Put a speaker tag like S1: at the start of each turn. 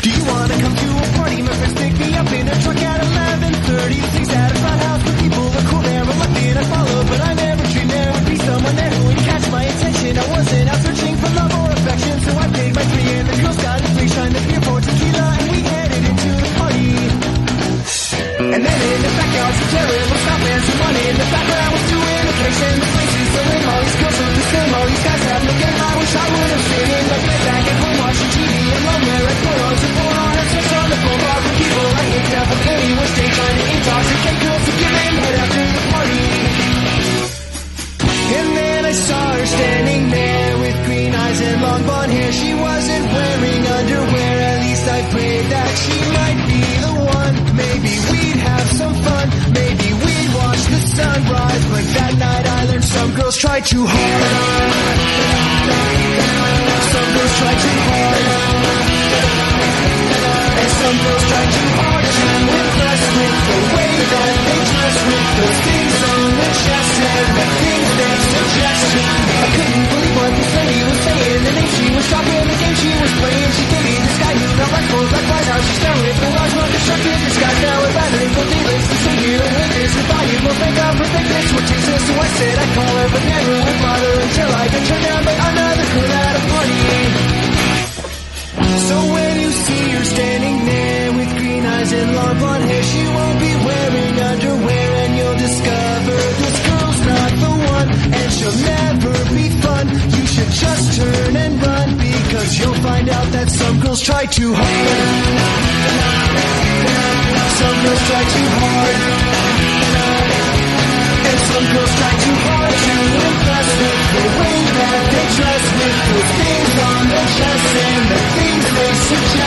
S1: Do you wanna come to a party? My friends pick me up in a truck at 11:30. Things at a frat house where people were cool there. Reluctant I followed, but I never dreamed there would be someone there who would catch my attention. I wasn't out searching for love or affection, so I paid my fee and the girls got a free shine the beer for tequila, and we headed into the party. And then in the backyard, some terrible stuff and some money in the background was doing occasion. The place is selling all these girls from the film, all these guys have no game. I wish I would have stayed in my bed back at home watching TV alone, where I put on some porn on and sex on the phone bar for people I hate to have a penny was day trying to intoxicate girls to give in head after the party. And then I saw her standing there with green eyes and long blonde hair. She wasn't wearing underwear, at least I prayed that she might be the one. Maybe we'd have some fun, maybe we'd watch the sunrise. But that night I learned some girls try too hard. Some girls try too hard. And some girls try too hard to impress with the way that they dress, with those things on their chest and the things they suggest. I couldn't believe what this lady was saying, the name she was talking, the game she was playing. She gave me this guy who felt like gold, like white house. She started with the large one, constructed this guy now with battery for needless to say here and witness. The valuable thing of perfectness were tasteless, so I said I'd call her, but never would bother until I got turned down by another girl at a party. So when you see her standing there with green eyes and long blonde hair, she won't be wearing underwear, and you'll discover this girl's not the one, and she'll never be fun. You should just turn and run, because you'll find out that some girls try too hard. Some girls try too hard. And some girls try too hard to impress with the way that they dress, with the things on their chest and the things they suggest.